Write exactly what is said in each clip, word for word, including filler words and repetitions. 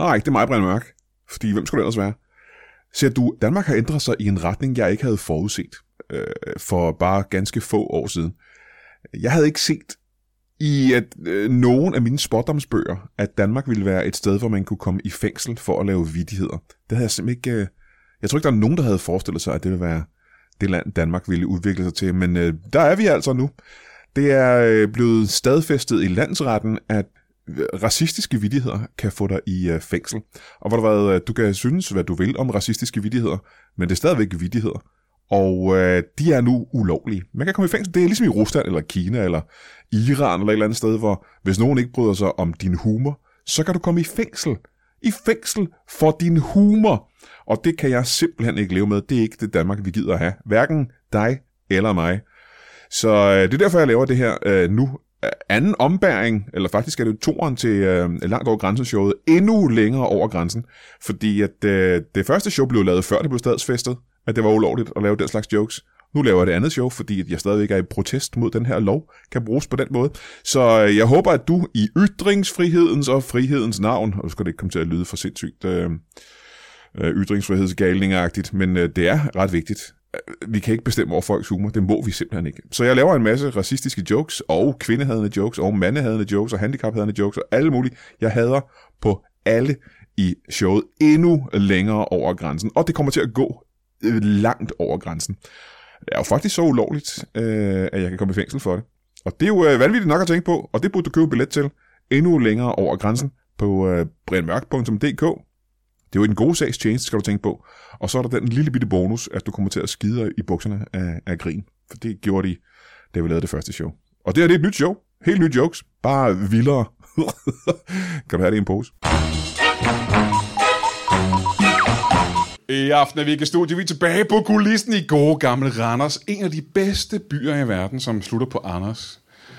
Nej, det er mig, Brian Mørk. Fordi hvem skulle det ellers være? Ser du, Danmark har ændret sig i en retning, jeg ikke havde forudset øh, for bare ganske få år siden. Jeg havde ikke set i at, øh, nogen af mine spådomsbøger, at Danmark ville være et sted, hvor man kunne komme i fængsel for at lave vittigheder. Det havde jeg simpelthen ikke... Øh, jeg tror ikke, der er nogen, der havde forestillet sig, at det ville være det land, Danmark ville udvikle sig til. Men øh, der er vi altså nu. Det er øh, blevet stadfæstet i landsretten, at racistiske vittigheder kan få dig i øh, fængsel. Og hvor der været, du kan synes, hvad du vil om racistiske vittigheder, men det er stadigvæk vittigheder. Og øh, de er nu ulovlige. Man kan komme i fængsel. Det er ligesom i Rusland, eller Kina, eller Iran, eller et eller andet sted, hvor hvis nogen ikke bryder sig om din humor, så kan du komme i fængsel. I fængsel for din humor. Og det kan jeg simpelthen ikke leve med. Det er ikke det Danmark, vi gider at have. Hverken dig eller mig. Så øh, det er derfor, jeg laver det her øh, nu. Anden ombæring, eller faktisk er det toeren til øh, langt over grænsen-showet, endnu længere over grænsen. Fordi at øh, det første show blev lavet før det blev stadsfæstet, at det var ulovligt at lave den slags jokes. Nu laver jeg det andet show, fordi at jeg stadigvæk er i protest mod den her lov, kan bruges på den måde. Så øh, jeg håber, at du i ytringsfrihedens og frihedens navn, og nu skal det ikke komme til at lyde for sindssygt øh, øh, ytringsfrihedsgalning-agtigt, men øh, det er ret vigtigt. Vi kan ikke bestemme over folks humor. Det må vi simpelthen ikke. Så jeg laver en masse racistiske jokes, og kvindehadende jokes, og mandehadende jokes, og handicaphadende jokes, og alle mulige. Jeg hader på alle i showet endnu længere over grænsen. Og det kommer til at gå langt over grænsen. Det er jo faktisk så ulovligt, øh, at jeg kan komme i fængsel for det. Og det er jo øh, vanvittigt nok at tænke på, og det burde du købe billet til endnu længere over grænsen på øh, brian mørk punktum d k. Det er jo en god sags tjeneste, skal du tænke på. Og så er der den lille bitte bonus, at du kommer til at skide i bukserne af, af grin. For det gjorde de, da vi lavede det første show. Og det her det er et nyt show. Helt nye jokes. Bare vildere. Kan du have det i en pose? I aften er vi ikke i studiet. Vi er tilbage på kulissen i gode gamle Randers. En af de bedste byer i verden, som slutter på Anders.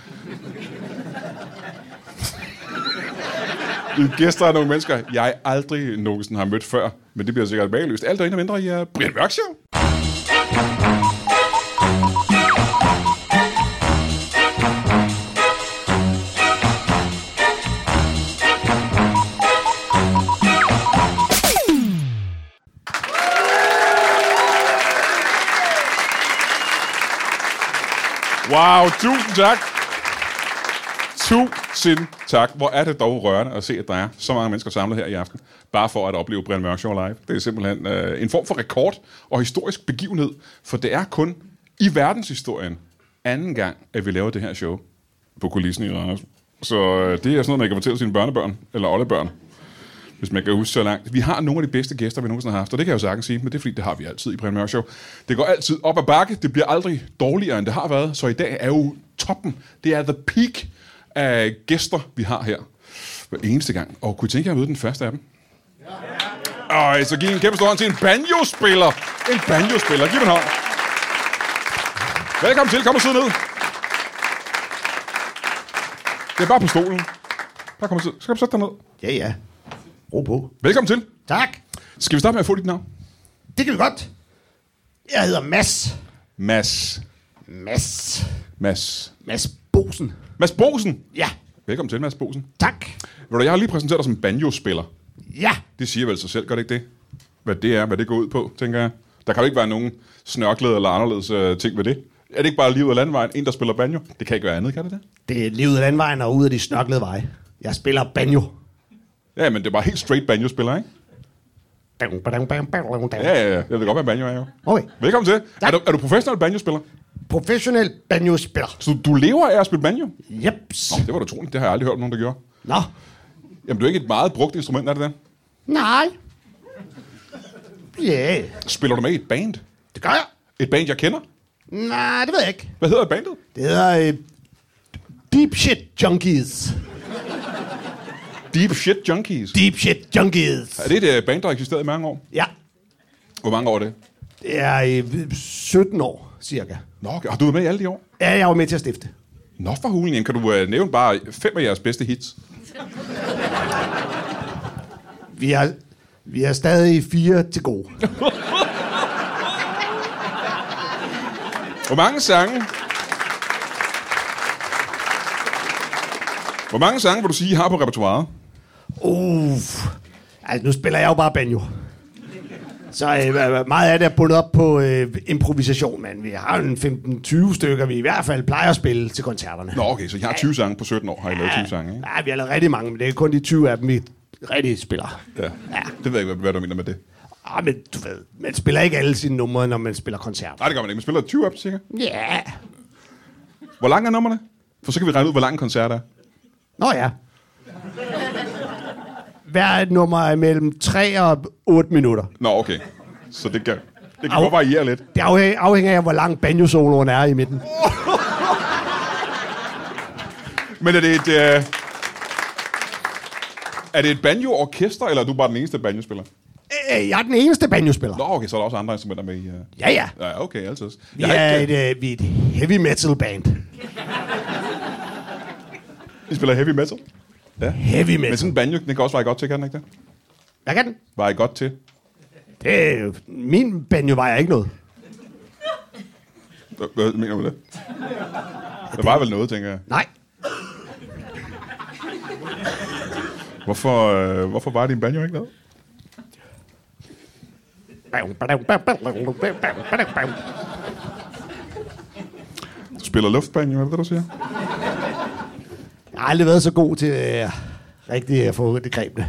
I gæster er nogle mennesker, jeg aldrig nogensinde har mødt før, men det bliver sikkert bageløst. Alt og en og mindre i uh, Brian Mørk Show. Wow, tusind tak. Tusind tak. Hvor er det dog rørende at se, at der er så mange mennesker samlet her i aften, bare for at opleve Brian Mørk Show live. Det er simpelthen øh, en form for rekord og historisk begivenhed, for det er kun i verdenshistorien anden gang, at vi laver det her show på kulissen i Randers. Så øh, det er sådan noget, man kan fortælle sine børnebørn, eller oldebørn, hvis man kan huske så langt. Vi har nogle af de bedste gæster, vi nogensinde har haft, og det kan jeg jo sagtens sige, men det er fordi, det har vi altid i Brian Mørk Show. Det går altid op ad bakke, det bliver aldrig dårligere, end det har været, så i dag er jo toppen. Det er the peak af gæster, vi har her hver eneste gang. Og kunne I tænke jer at møde den første af dem? Ja. Og så giv en kæmpe stor hånd til en banjo-spiller. En banjo-spiller. Giv mig en hånd. Velkommen til. Kom og sidde ned. Det er bare på stolen. Bare kom og sidde. Skal du sætte dig ned? Ja, ja. Ro på. Velkommen til. Tak. Skal vi starte med at få dit navn? Det kan vi godt. Jeg hedder Mads. Mads. Mads. Mads. Mads Bosen. Mads Bosen. Ja. Velkommen til, Mads Bosen. Tak. Ved du, jeg har lige præsenteret dig som banjo-spiller. Ja. Det siger vel sig selv, gør det ikke det? Hvad det er, hvad det går ud på, tænker jeg. Der kan jo ikke være nogen snørklede eller anderledes uh, ting ved det. Er det ikke bare livet af landvejen, en der spiller banjo? Det kan ikke være andet, kan det det? Det er livet af landvejen og ud af de snørklede veje. Jeg spiller banjo. Ja, men det er bare helt straight banjo-spiller, ikke? Ja, ja, ja. Jeg ved godt, hvad banjo er jo. Okay. Velkommen til. Er du, er du professionel banjo-spiller? Professionel banjo-spiller. Så du lever af at spille banjo? Jeps. Nå, det var da troligt. Det har jeg aldrig hørt om nogen, der gjorde. Nå. Jamen, du er ikke et meget brugt instrument, er det det? Nej. Ja. Yeah. Spiller du med i et band? Det gør jeg. Et band, jeg kender? Nej, det ved jeg ikke. Hvad hedder bandet? Det hedder uh, Deep Shit Junkies. Deep Shit Junkies? Deep Shit Junkies. Er det et band, der har eksisteret i mange år? Ja. Hvor mange år er det? Det er uh, sytten år, cirka. Nå, okay. Har du været med i alle de år? Ja, jeg var med til at stifte. Nå for hulen, kan du uh, nævne bare fem af jeres bedste hits? Vi har, vi har stadig fire til gode. Hvor mange sange... Hvor mange sange vil du sige, I har på repertoiret? Uh, Altså, nu spiller jeg jo bare banjo. Så øh, meget af det er bundet op på øh, improvisation, men vi har en femten tyve stykker, vi i hvert fald plejer at spille til koncerterne. Nå, okay, så jeg har tyve sange på sytten år, har I lavet tyve sange, ikke? Ja, vi har lavet rigtig mange, men det er kun de tyve af dem, vi rigtig spiller. Ja, ja. Det ved jeg ikke, hvad du mener med det. Ja, men du ved, man spiller ikke alle sine numre, når man spiller koncert. Nej, det gør man ikke. Man spiller tyve af dem, sikkert. Ja. Hvor lang er nummerne? For så kan vi regne ud, hvor lang en koncert er. Nå ja. Hver nummer er mellem tre og otte minutter. Nå, okay. Så det kan, det kan godt variere lidt. Det afhænger af, hvor lang banjo-soloen er i midten. Men er det et... Øh... Er det et banjo-orkester, eller er du bare den eneste banjospiller? Øh, jeg er den eneste banjospiller. Nå, okay, så er der også andre instrumenter med i... Uh... Ja, ja. Ja, okay, altid. Vi er, ikke... et, uh, vi er et heavy metal band. I spiller heavy metal? Ja. Heavy metal. Men sådan en banjo, den kan også være godt til, kan den ikke det? Hvad kan den? Var I godt til? Det er jo... Min banjo vejer ikke noget. Hvad, hvad mener du med det? Der var vel noget, tænker jeg. Nej. Hvorfor, øh, hvorfor var din banjo ikke noget? Du spiller luftbanjo, er det det, du siger? Jeg har aldrig været så god til øh, rigtig at få det grebne.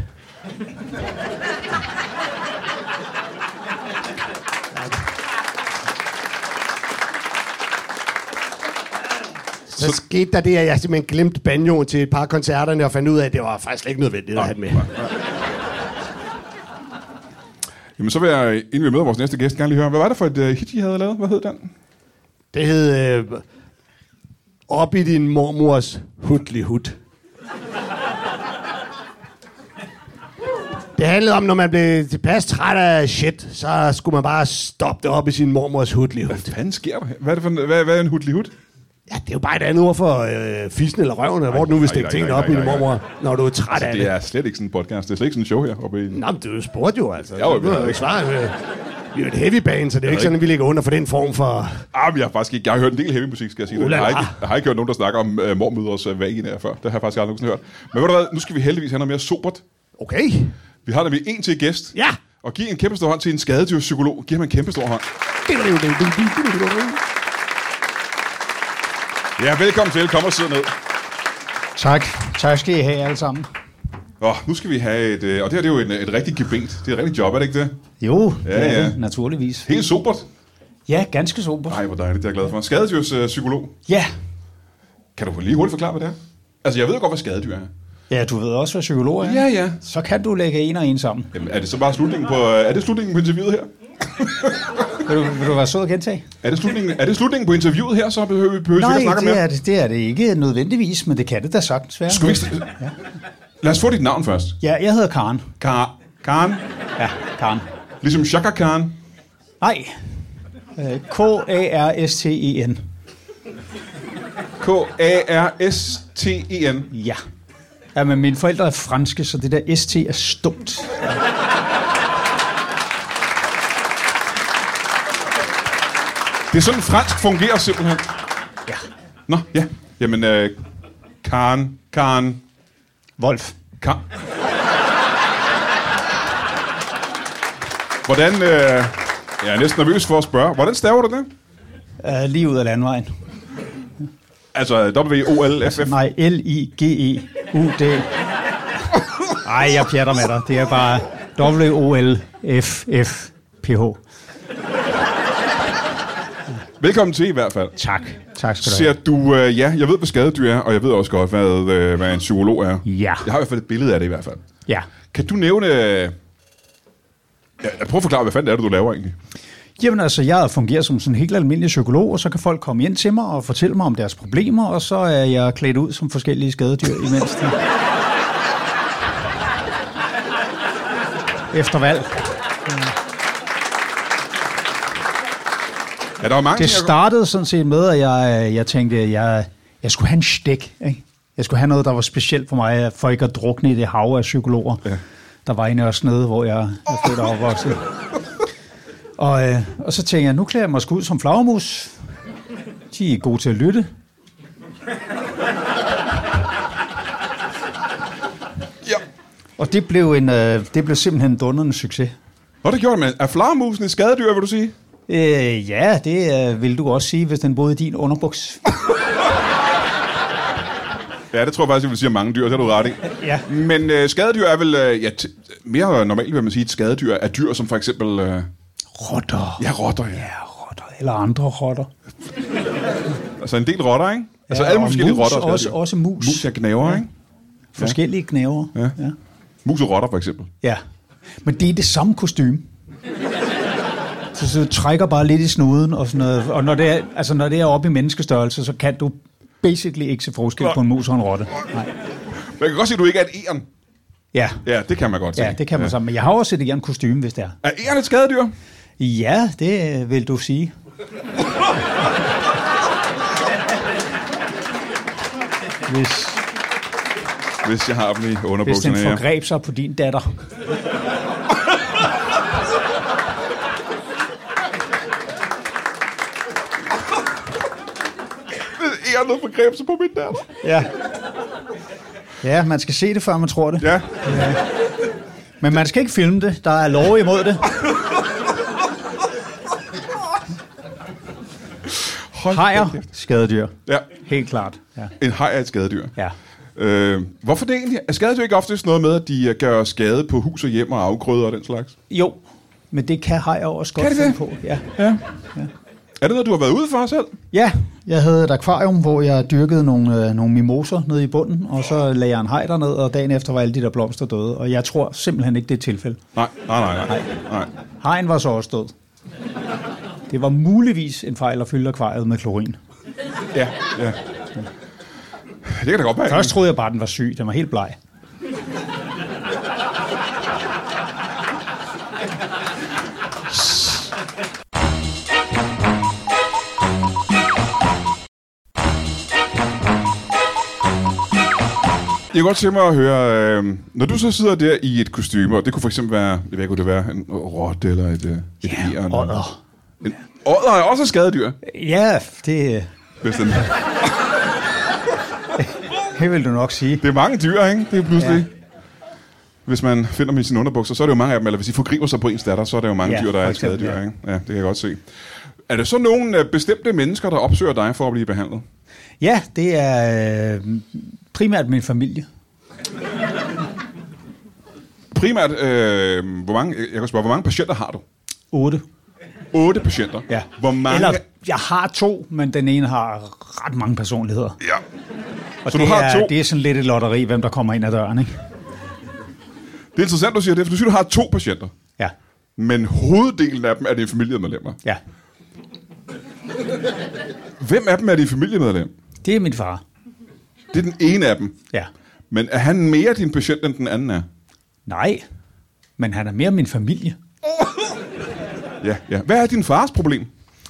Så, så skete der det, at jeg simpelthen glemte banjoen til et par koncerterne og fandt ud af, at det var faktisk ikke nødvendigt nej, at have den med. Nej. Jamen så vil jeg, inden vi møder vores næste gæst, gerne lige høre, hvad var det for et uh, hit, I havde lavet? Hvad hed den? Det hed øh, Op i din mormors hudlig hud. Det handlede om, når man blev tilpas træt af shit, så skulle man bare stoppe det op i sin mormors hudlig hud. Hvad fanden sker der? Hvad er, det for, hvad, hvad er en hudlig hud? Ja, det er jo bare et andet ord for øh, fissen eller røven, eller hvor du nu vil stikke tingene op i din mormor, når du er træt altså, af det. Det er slet ikke sådan en podcast, det er slet ikke sådan en show her oppe i... Nå, men du spurgte jo altså. Jo, du har jo svaret. Øh, vi er jo et heavy band, så det er jo ikke sådan, at vi ligger under for den form for... Ah, men jeg har faktisk ikke... Jeg har hørt en del heavy musik, skal jeg sige. Jeg har, ikke, jeg har ikke hørt nogen, der snakker om uh, mormødres uh, vaginaer før. Det har jeg faktisk aldrig nogensinde hørt. Men ved du hvad, nu skal vi heldigvis have noget mere sobert. Okay. Vi har nemlig en til gæst. Ja. Og giv en kæmpe stor hånd til en skadedyrpsykolog. Giv ham en kæmpe stor hånd. Ja, velkommen til. Kom og sidde ned. Tak. Tak skal I have alle sammen. Og nu skal vi have et... Øh, og det her det er jo et, et rigtigt gebet. Det er et rigtigt job, er det ikke det? Jo, ja, det er ja. det, naturligvis. Helt sobert. Ja, ganske sobert. Nej, hvor dejligt. Det er jeg glad for. Skadedyrspsykolog. Øh, ja. Kan du lige hurtigt forklare, hvad det er? Altså, jeg ved godt, hvad skadedyr er. Ja, du ved også, hvad psykolog er. Ja, ja. Så kan du lægge en og en sammen. Jamen, er det så bare slutningen på... Er det slutningen på interviewet her? vil, du, vil du være sød at gentage? Er det slutningen, er det slutningen på interviewet her, så behøver vi behøver Nej, at snakke det mere? er det, det er det ikke nødvendigvis, men det kan det da sagtens være. Skal vi ikke... Ja. Lad os få dit navn først. Ja, jeg hedder Karen. Kar... Karen? Ja, Karen. Ligesom Chaka Khan? Nej. K A R S T E N. K A R S T E N? Ja. Ja, men mine forældre er franske, så det der S T er stumt. Det er sådan, fransk fungerer simpelthen. Ja. Nå, ja. Jamen, øh, Karen, Karen... Wolf. Karen... Hvordan... Øh, jeg er næsten nervøs for at spørge. Hvordan staver du det? Uh, lige ud af landvejen. Altså, W O L F F? Nej, L I G E U D. Ej, jeg pjatter med dig. Det er bare W O L F F P H. Velkommen til i hvert fald. Tak. Tak skal du Ser du, øh, ja, jeg ved, hvad skadedyr er, og jeg ved også godt, hvad, øh, hvad en psykolog er. Ja. Jeg har i hvert fald et billede af det i hvert fald. Ja. Kan du nævne... Øh, ja, prøv at forklare, hvad fanden er det, du laver egentlig? Jamen altså, jeg fungerer som sådan en helt almindelig psykolog, og så kan folk komme ind til mig og fortælle mig om deres problemer, og så er jeg klædt ud som forskellige skadedyr imens de... Efter valg. Ja, der var mange det startede sådan set med, at jeg, jeg tænkte, at jeg, jeg skulle have en stik. Ikke? Jeg skulle have noget, der var specielt for mig, for ikke at drukne i det hav af psykologer. Ja. Der var inde også nede, hvor jeg er født og opvokset. Og, øh, og så tænkte jeg, nu klæder jeg mig sgu ud som flagermus. De er gode til at lytte. Ja. Og det blev, en, øh, det blev simpelthen en dundrende succes. Nå, det gjorde man. Er flagermusen et skadedyr, vil du sige? Øh, ja, det øh, vil du også sige, hvis den boede i din underbuks. Ja, det tror jeg faktisk, jeg vil sige om mange dyr, det har du ret i. Ja. Men øh, skadedyr er vel, øh, ja, t- mere normalt vil man sige, at skadedyr er dyr, som for eksempel... Øh... Rotter. Ja, rotter, ja. Ja, rotter. Eller andre rotter. Altså en del rotter, ikke? Altså ja, alle forskellige mus, rotter. Også, også mus. Mus er gnæver, ja. ikke? Forskellige gnæver. Ja. Ja. Mus og rotter, for eksempel. Ja, men det er det samme kostume. Så, så du trækker bare lidt i snuden og sådan noget. Og når det er, altså, når det er oppe i menneskestørrelse, så kan du basically ikke se forskel på en mus og en rotte. Nej. Men jeg kan godt se, at du ikke er et æren. Ja. Ja, det kan man godt se. Ja, det kan man ja. sammen. Men jeg har også et æren kostume, hvis det er. Er æren et skadedyr? Ja, det vil du sige. Hvis, Hvis jeg har dem i hvis underbukserne, den ja. forgreb sig på din datter. Hvis æren forgreb sig på min datter. Ja. Ja, man skal se det, før man tror det. Ja. Ja. Men man skal ikke filme det. Der er lov imod det. Hajer, skadedyr. Ja. Helt klart. Ja. En haj er et skadedyr. Ja. Øh, hvorfor det egentlig? Er skadedyr ikke ofte noget med, at de gør skade på hus og hjem og afgrøder og den slags? Jo, men det kan hajer også godt finde på. Ja. Ja. Ja. Er det noget, du har været ude for selv? Ja, jeg havde et akvarium, hvor jeg dyrkede nogle, øh, nogle mimoser nede i bunden, og så lagde jeg en haj derned, og dagen efter var alle de der blomster døde. Og jeg tror simpelthen ikke, det er et tilfælde. Nej, nej, nej. nej. nej. Hajen var så også død. Det var muligvis en fejl at fylde akvariet med klorin. Ja, ja. Det kan da godt være. Først troede jeg bare, den var syg. Den var helt bleg. Jeg kan godt tænke mig at høre, øh, når du så sidder der i et kostyme, og det kunne for eksempel være, hvad kunne det være, en rotte eller et, et Ja, æren? odder. En odder er også et skadedyr. Ja, det, Hvis den, det vil du nok sige. det er mange dyr, ikke? Det er pludselig. Ja. Hvis man finder dem i sine underbukser, så er det jo mange af dem, eller hvis de forgriber sig på ens datter, så er der jo mange Ja, dyr, der for er eksempel, skadedyr, ja. ikke? Ja, det kan jeg godt se. Er det så nogle øh, bestemte mennesker, der opsøger dig for at blive behandlet? Ja, det er øh, primært min familie. Primært, øh, hvor mange, jeg kan spørge, hvor mange patienter har du? Otte. Otte patienter? Ja. Hvor mange? Eller, jeg har to, men den ene har ret mange personligheder. Ja. Og Så det du har er, to? det er sådan lidt et lotteri, hvem der kommer ind ad døren, ikke? Det er interessant, du siger det, for du siger, du har to patienter. Ja. Men hoveddelen af dem er dine familiemedlemmer. Ja. Hvem af dem er din familiemedlem? Det er min far. Det er den ene af dem. Ja. Men er han mere din patient, end den anden er? Nej, men han er mere min familie. Ja, ja. Hvad er din fars problem?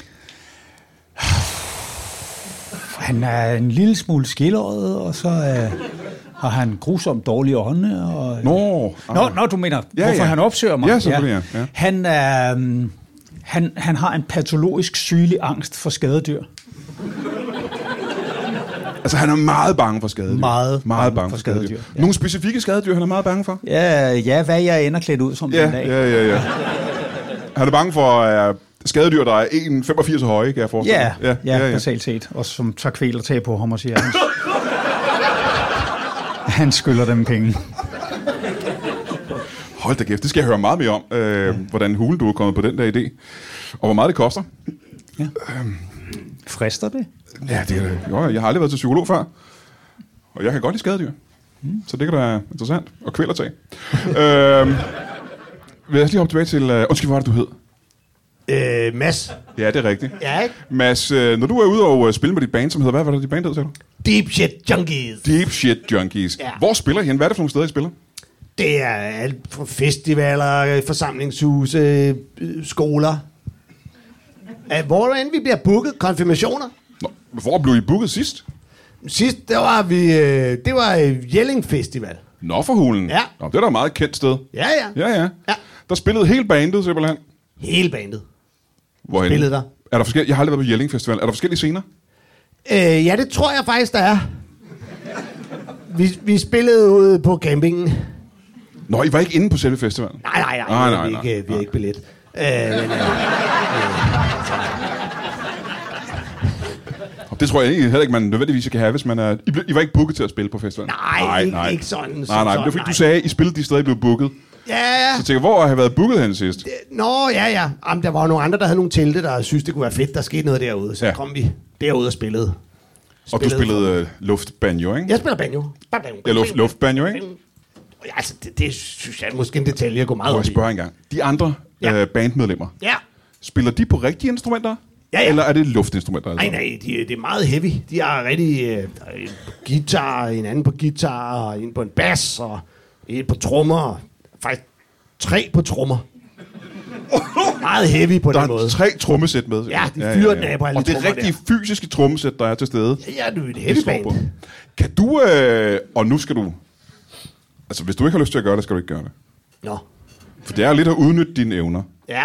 Han er en lille smule skilleret, og så øh, har han grusomt dårlige ånde. Og, Nå. Nå, nå, du mener, Ja, hvorfor ja. han opsøger mig? Ja, selvfølgelig, ja. Ja. Han, er, um, han, han har en patologisk sygelig angst for skadedyr. Altså, han er meget bange for skadedyr. Meget meget bange for skadedyr, ja. Nogle specifikke skadedyr, han er meget bange for? Ja, ja, hvad jeg ender klædt ud som Ja, den dag. ja, ja, ja. Han er bange for uh, skadedyr, der er en komma femogfirs høje, kan jeg forestille Ja, mig. ja, ja, ja, basalt set. Og som tager kvælertag på ham og siger, han, han skylder dem penge. Hold da kæft, det skal jeg høre meget mere om, øh, ja. hvordan hule du er kommet på den der idé. Og hvor meget det koster. Ja. Øhm. Frister det? Ja, det er, jo, jeg har aldrig været til psykolog før. Og jeg kan godt lide skadedyr. Mm. Så det kan da være interessant. Og kvælertag. øhm, vil jeg lige hoppe tilbage til... Uh, undskyld, hvad var det, du hed? Øh, Mads. Ja, det er rigtigt. Ja, ikke? Mads, øh, når du er ude og uh, spille med dit band, som hedder... Hvad var det, dit band hed, sagde du? Deep Shit Junkies. Deep Shit Junkies. Ja. Hvor spiller I hen? Hvad er det for nogle steder, I spiller? Det er alt fra festivaler, forsamlingshuse, øh, skoler. At hvor end vi bliver booket, konfirmationer. Nå, hvor blev I booket sidst? Sidst, der var vi, øh, det var øh, Jelling Festival. Nå, for hulen. Ja. Nå, det er da et meget kendt sted. Ja, ja. Ja, ja. Ja. Der spillede hele bandet simpelthen. Hele bandet. Hvorhen? Spillede der. Er der forskellige... Jeg har aldrig været på Jelling Festival. Er der forskellige scener? Øh, ja, det tror jeg faktisk, der er. Vi, vi spillede ude på campingen. Nå, I var ikke inde på selve festivalen? Nej, nej, nej, nej, nej, vi, nej, ikke, vi nej. er ikke billet. Øh, men, øh, Det tror jeg ikke, heller ikke, man nødvendigvis kan have, hvis man er... I, ble, I var ikke booket til at spille på festivalen? nej, nej, ikke, ikke sådan. Nej, nej, sådan, det var fordi, nej. du sagde, at I spillede de steder, I blev booket. Ja, ja. Så jeg tænker, hvor har jeg været booket hen sidst? Nå, ja, ja. Jamen, der var jo nogle andre, der havde nogle telte, der synes det kunne være fedt, der skete noget derude. Så Ja. ja. kom vi derude og spillede. Og du spillede uh, luftbanjo, ikke? Jeg spiller banjo. Ja, luft, luftbanjo, ikke? Ja, altså, det, det synes jeg er måske en detalje, jeg går meget Må op jeg i. spørge engang. De andre Ja. uh, bandmedlemmer, Ja. spiller de på rigtige instrumenter? Ja, ja. Eller er det luftinstrumenter? Altså? Nej, nej, de, det er meget heavy. De har rigtig øh, der er en på guitar, en anden på guitar, og en på en bas, og en på trommer. og Faktisk tre på trommer. Meget heavy på Der den måde. er tre trommesæt med. Ja, de fyrer den af på alle Og det er trommer rigtige fysiske trommesæt, der er til stede. Ja, ja, du er et Det heavy slår på. band. Kan du... Øh, og nu skal du... Altså, hvis du ikke har lyst til at gøre det, skal du ikke gøre det. Nå, For det er lidt at udnytte dine evner. ja.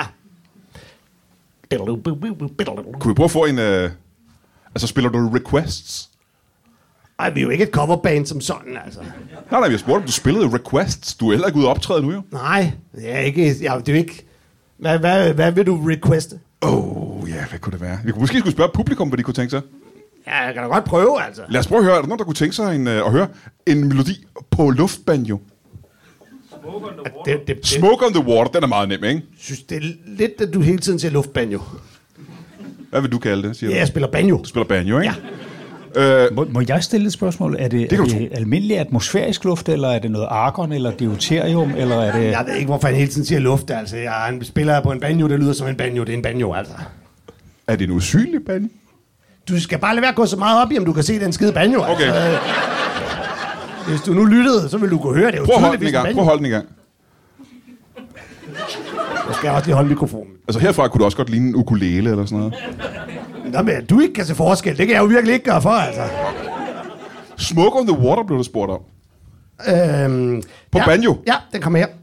Kunne vi prøve at få en... Øh, altså, spiller du requests? Ej, vi er jo ikke et coverband som sådan, altså. Nej, nej, jeg spurgte, om du spillede requests. Du er heller ikke ude at optræde nu, jo. Nej, det er ikke... Ja, det er jo ikke... Hvad, hvad, hvad vil du requeste? Åh, oh, ja, hvad kunne det være? Vi kunne måske skulle spørge publikum, hvad de kunne tænke sig. Ja, jeg kan da godt prøve, altså. Lad os prøve at høre. Er der nogen, der kunne tænke sig en, øh, at høre en melodi på luftbanjo? Det, det, det, Smoke on the Water, den er meget nem, ikke? synes, det er lidt, at du hele tiden siger luftbanjo. Hvad vil du kalde det, siger Ja, du? jeg spiller banjo. Du spiller banjo, ikke? Ja. Øh, Må, må jeg stille et spørgsmål? Er det, Det kan er du det almindelig atmosfærisk luft, eller er det noget argon, eller deuterium, eller er det... Jeg ved ikke, hvorfor han hele tiden siger luft, altså. Jeg er en spiller på en banjo, det lyder som en banjo. Det er en banjo, altså. er det en usynlig banjo? Du skal bare lade være at gå så meget op i, om du kan se den skide banjo, Okay. altså. Hvis du nu lyttede, så vil du kunne høre det. Det er jo Prøv at holde den i tydeligvis en gang. Prøv at holde den i gang. Nu skal jeg også lige holde mikrofonen. Altså herfra kunne du også godt ligne en ukulele eller sådan noget. Nå, men du ikke kan se forskel, det kan jeg jo virkelig ikke gøre for, altså. Smoke on the Water blev der spurgt om. Øhm, På ja, banjo? Ja, den kommer her.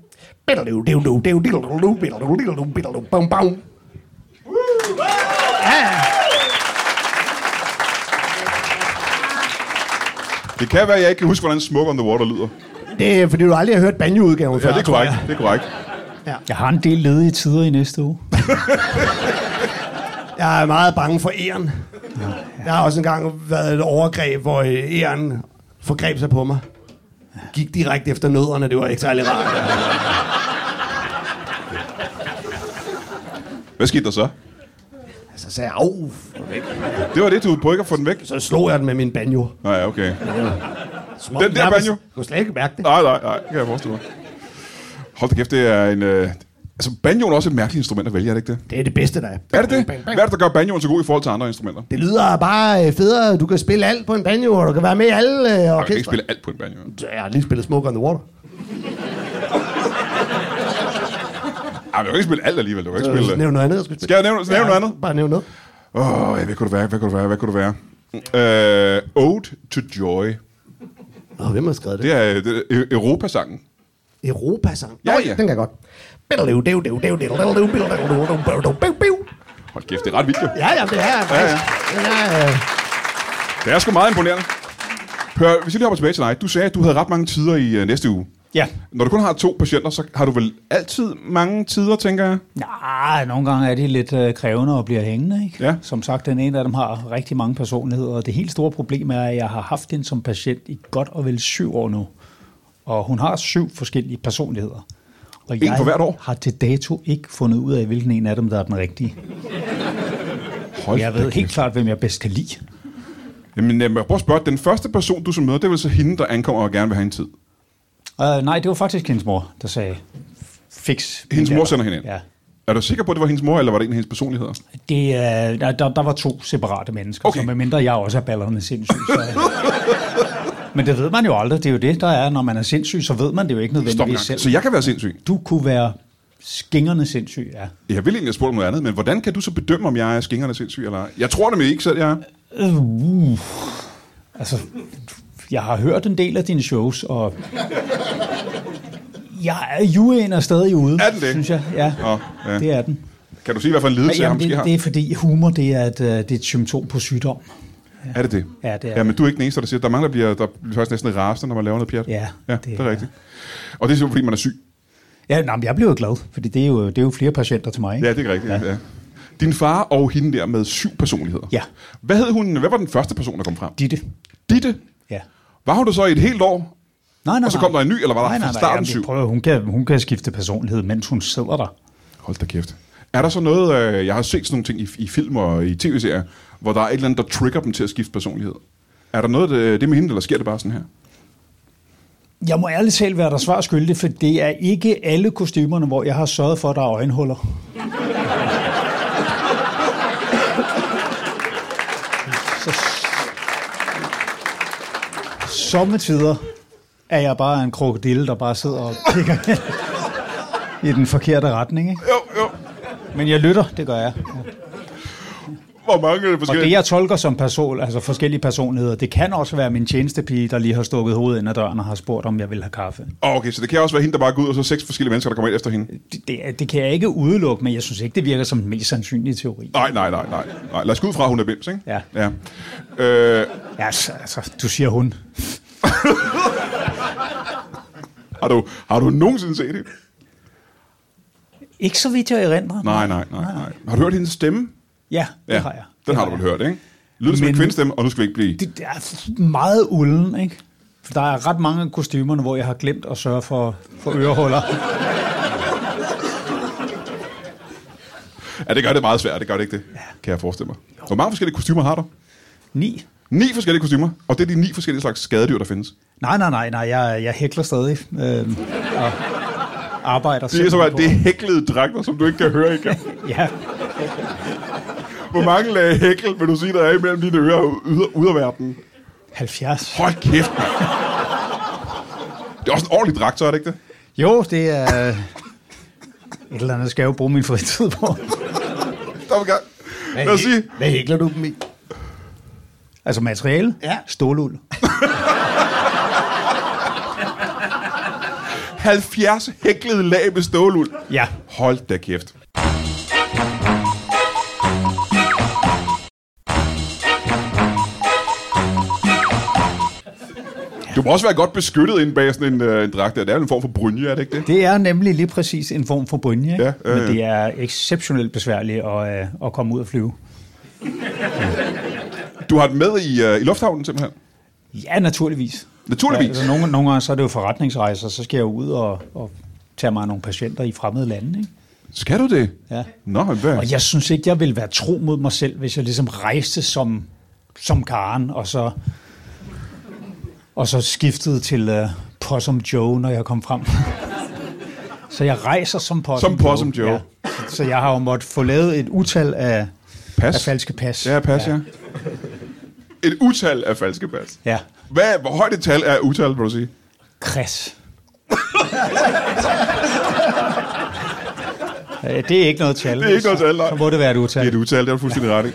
Ja, Det kan være, at jeg ikke kan huske, hvordan Smoke on the Water lyder. det er fordi, du aldrig har hørt banjo-udgaven før, Ja, det er tror korrekt. jeg. Det er korrekt. Jeg har en del ledige tider i næste uge. Jeg er meget bange for æren. Der har også engang været et overgreb, hvor æren forgreb sig på mig. Gik direkte efter nødderne, det var ikke særlig rart. Hvad skete der så? Så sagde jeg, au, få væk. Det var det, du prøvede at få den væk? Så slog jeg den med min banjo. Nej, ja, okay. Små, Den der banjo? Du kunne slet ikke mærke det. Nej, nej, nej. Det kan jeg forestille mig. Hold da kæft, det er en... Øh... Altså, banjoen er også et mærkeligt instrument at vælge, er det ikke det? Det er det bedste, der er. Er det det? Hvad er det, der gør banjoen så god i forhold til andre instrumenter? Det lyder bare øh, federe. Du kan spille alt på en banjo, og du kan være med i alle øh, Jeg kan ikke orkestre. spille alt på en banjo. Jeg har lige spillet Smoke on the Water. Ej, men du kan ikke spille alt alligevel. Du kan ikke spille... Nævn noget andet, jeg skal spille. Skal jeg nævne, nævne noget andet? Bare nævn noget. Åh, oh, ja, hvad kunne det være? Hvad kunne det være? Hvad kunne det være? Øh, Ode to Joy. Nå, hvem har skrevet det? Det er, det er Europasangen. Europasang. Ja, Nå, ja. Den kan jeg godt. Hold kæft, det er ret vildt jo. Ja, ja, det er Ja, ja. ja. Ja, Det er sgu meget imponerende. Hør, hvis jeg lige hopper tilbage til dig. Du sagde, at du havde ret mange tider i uh, næste uge. Ja. Når du kun har to patienter, så har du vel altid mange tider, tænker jeg? Nej, nogle gange er de lidt øh, krævende og bliver hængende, ikke? Ja. Som sagt, den ene af dem har rigtig mange personligheder, og det helt store problem er, at jeg har haft hende som patient i godt og vel syv år nu. Og hun har syv forskellige personligheder. Og En for hvert år? har til dato ikke fundet ud af, hvilken en af dem, der er den rigtige. Hold Jeg da ved kæft. helt klart, hvem jeg bedst kan lide. Jamen, jeg må prøve at spørge. Den første person, du så møder, det er vel så hende, der ankommer og gerne vil have en tid? Uh, nej, det var faktisk hendes mor, der sagde, fix. Hendes mor sender hende ind? Ja. Er du sikker på, at det var hendes mor, eller var det en af hendes personligheder? Det, uh, der, der, der var to separate mennesker, Okay. okay. Så medmindre jeg også er ballerne sindssyg. Så, men det ved man jo aldrig. Det er jo det, der er. Når man er sindssyg, så ved man det jo ikke Stop nødvendigvis gang. selv. Så jeg kan være sindssyg? Du kunne være skingerne sindssyg, ja. Jeg vil egentlig have spurgt om noget andet, men hvordan kan du så bedømme, om jeg er skingerne sindssyg eller ej? Jeg tror nemlig ikke selv, jeg er. Uh, altså, jeg har hørt en del af dine shows, og jeg er juryen er stadig ude, Er den det? synes jeg. Ja, Nå, ja. det er den. Kan du sige, hvad for en lidelse jeg Jamen, måske det, har? det er fordi humor, det er et, øh, det er et symptom på sygdom. ja. Er det det? Ja, det er Ja, men du er ikke den eneste, der siger, der er mange, der bliver, der bliver faktisk næsten rasende, når man laver noget pjat. Ja, ja det, det er rigtigt. Og det er simpelthen, fordi man er syg. Ja, nej, men jeg blev jo glad, fordi det er jo, det er jo flere patienter til mig. Ikke? Ja, det er rigtigt. Ja. Ja. Din far og hende der med syv personligheder. Ja. Hvad hed hun? Hvad var den første person, der kom frem? Ditte. Ditte? Ja. Var hun der så i et helt år? Nej, nej, og så kom der en ny, eller var der nej, nej, fra starten nej, syv? Prøv, hun, kan, hun kan skifte personlighed, mens hun sidder der. Hold da kæft. Er der så noget, øh, jeg har set sådan nogle ting i, i film og i tv-serier, hvor der er et eller andet, der trigger dem til at skifte personlighed? Er der noget, det, det med hende, eller sker det bare sådan her? Jeg må ærligt talt være der svar skyldig, for det er ikke alle kostymerne, hvor jeg har sørget for, at der er øjenhuller. Så sommetider er jeg bare en krokodille, der bare sidder og kigger i den forkerte retning. Ikke? Jo, jo. Men jeg lytter, det gør jeg. Hvor mange forskellige... Og det, jeg tolker som person, altså forskellige personligheder, det kan også være min tjenestepige, der lige har stukket hovedet ind ad døren og har spurgt, om jeg vil have kaffe. Oh, okay, så det kan også være hende, der bare går ud, og så seks forskellige mennesker, der kommer ind efter hende? Det, det, det kan jeg ikke udelukke, men jeg synes ikke, det virker som den mest sandsynlige teori. Nej, nej, nej, nej. nej. Lad os gå ud fra, at hun er bims, ikke? Ja. ja. Øh... Ja, altså, altså, du siger hun. har, du, har du nogensinde set det? Ikke så vidt jeg erindrer. Nej, nej, nej, nej. Har du hørt hendes stemme? Ja, det ja, har jeg. Den det har du vel hørt, ikke? Lyder som en kvindestemme, og nu skal vi ikke blive... Det, det er meget ulden, ikke? For der er ret mange kostymerne, hvor jeg har glemt at sørge for, for ørehuller. Ja, det gør det meget svært, det gør det ikke det, ja. Kan jeg forestille mig. Hvor mange forskellige kostymer har du? Ni. Ni forskellige kostymer, og det er de ni forskellige slags skadedyr, der findes? Nej, nej, nej, nej. Jeg, jeg hækler stadig. Øh, og arbejder det er, så, det er hæklede dragter, som du ikke kan høre igen. Ja. Hvor mange lag hækkel vil du sige, der er imellem dine ører og yderverdenen? halvfjerds. Hold kæft, man. Det er også en ordentlig dragt, så er det ikke det? Jo, det er... Et eller andet skal jeg jo bruge min fritid på. Stop i gang. Lad os sige... Hvad hækler du dem i? Altså materiale? Ja. Ståluld. halvfjerds hæklede lag med ståluld? Ja. Hold da kæft. Du må også være godt beskyttet inde bag sådan en, øh, en dragt der. Det er en form for brynje, er det ikke det? Det er nemlig lige præcis en form for brynje, ikke? Ja, ja, ja. Men det er exceptionelt besværligt at, øh, at komme ud og flyve. Du har den med i, øh, i lufthavnen simpelthen? Ja, naturligvis. Naturligvis? Ja, altså, nogle, nogle gange så er det jo forretningsrejser, så skal jeg jo ud og, og tage mig nogle patienter i fremmede lande, ikke? Skal du det? Ja. Nå, hvad? Og jeg synes ikke, jeg vil være tro mod mig selv, hvis jeg ligesom rejste som, som Karen, og så, og så skiftede til uh, Possum Joe, når jeg kom frem. Så jeg rejser som Possum Som Possum Joe. Joe. Ja. Så, så jeg har jo måttet få lavet et utal af, pas? af falske pas. Ja, pas, ja. ja. Et utal af falske pas? Ja. Hvad, hvor højt et tal er utal, vil du sige? Kres. Det er ikke noget tal. Det er ikke noget tal, nej. Så må det være et utal. Det er et utal, det er du fuldstændig ret i.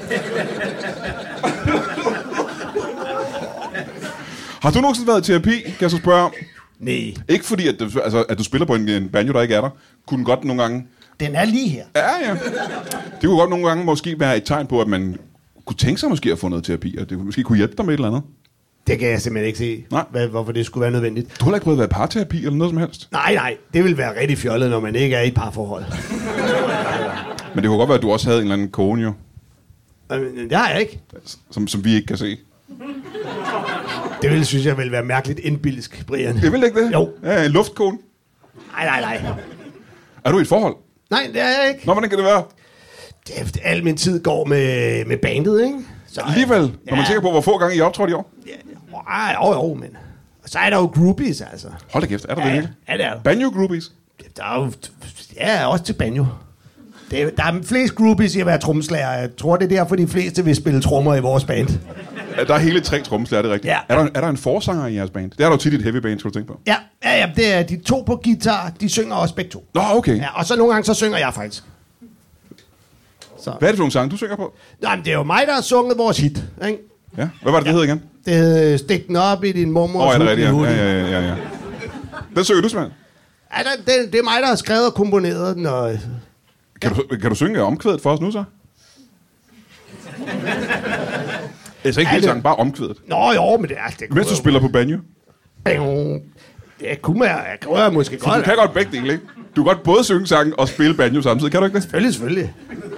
Har du nogensinde været i terapi, kan jeg så spørge om? Nej. Ikke fordi, at du, altså, at du spiller på en, en banjo, der ikke er der. Kunne den godt nogle gange... Den er lige her. Ja, ja. Det kunne godt nogle gange måske være et tegn på, at man kunne tænke sig måske at få noget terapi, og det måske kunne hjælpe dig med et eller andet. Det kan jeg simpelthen ikke se, Nej. hvad, hvorfor det skulle være nødvendigt. Du har heller ikke prøvet at være parterapi eller noget som helst? Nej, nej. Det vil være rigtig fjollet, når man ikke er i et parforhold. Men det kunne godt være, at du også havde en eller anden kone, jo. Men det har jeg ikke. Som, som vi ikke kan se. Det vil, synes jeg, vil være mærkeligt indbilsk, Brian. Det vil ikke det? Jo. Ja, en luftkone. Nej, nej, nej. Er du i et forhold? Nej, det er jeg ikke. Nå, hvordan kan det være? Det, al min tid går med, med bandet, ikke? Så, Alligevel, når ja. man tænker på, hvor få gange I er optrådt i år. Ja, jo, jo, men... Og så er der jo groupies, altså. Hold da kæft, er der Ja, det ja. ikke? Ja, det er der. Banjo-groupies? Der er jo... Ja, også til banjo. Det er, der er flest groupies i at være trommeslager. Jeg tror, det er derfor, de fleste vil spille trommer i vores band. Ja, der er hele tre trommeslager, det er rigtigt. Ja. Er, der, er der en forsanger i jeres band? Det er der jo tit i et heavy band, skal du tænke på. Ja, ja, ja, det er de to på guitar, de synger også begge to. Nå, okay. Ja, og så nogle gange, så synger jeg faktisk. Så. Hvad er det for nogle sange, du synger på? Nej, men det er jo mig, der har sunget vores hit, ikke? Ja. Hvad var det, det Ja. hed igen? Det hed Stik den op i din mormors Åh, oh, er det hud rigtigt? i Ja, hovedet. ja, ja, ja, ja. Den synger du simpelthen? Ja, det, det, det er mig, der har skrevet og komponeret den, og... Kan, du, kan du synge omkvædet for os nu så? Altså ikke hele sangen, bare omkvædet. Nå jo, men det er... Det Mens du spiller på banjo. Det kunne man, jeg kunne jeg måske For godt. du kan godt begge dele, ikke? Du kan godt både synge sangen og spille banjo samtidig, kan du ikke det? Selvfølgelig, selvfølgelig.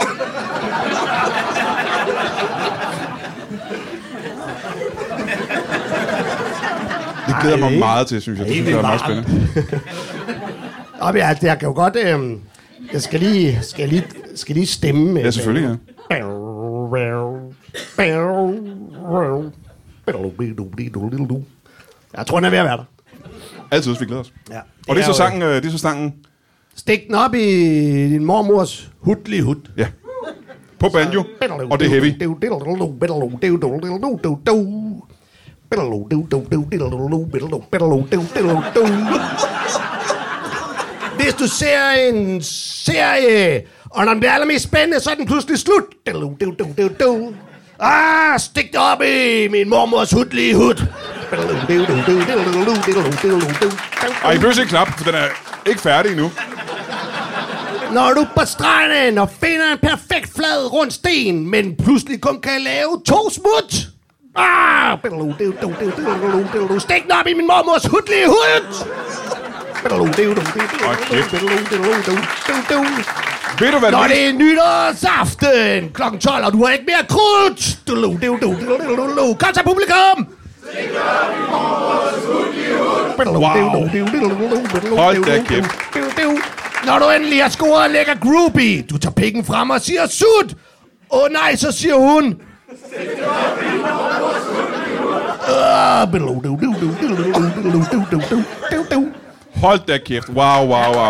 Det glæder mig Ej, meget til, synes jeg. Det synes jeg er meget spændende. Nå, men jeg, jeg kan jo godt... Øh, jeg skal lige, skal jeg lige, skal lige stemme. Med, Ja, selvfølgelig, ja. Jeg tror, den er ved at være der. Altid, vi glæder os. Ja. Og det er så jo, sangen, øh, det er så sangen, Stik den op i din mormors hudlige hud. ja. På banjo, og det er heavy. Hvis du ser en serie, og når den bliver allermest spændende, så er den pludselig slut. Ah, stik det op i min mormors hudlige hud. Og I behøver ikke klap, for den er ikke færdig endnu. Når du på stranden og finder en perfekt flad rund sten, men pludselig kun kan lave to smut. Ah! Stik den op i min mormors hudlige hud. Ved du, hvad Når det det er nytårsaften klokken tolv, og du har ikke mere krudt. Kom så, publikum! Hold da kæft. Når du endelig har scoret en lækker groupie, du tager pikken frem og siger sut. Åh oh, nej, så siger hun. Hold da kæft. Wow, wow, wow.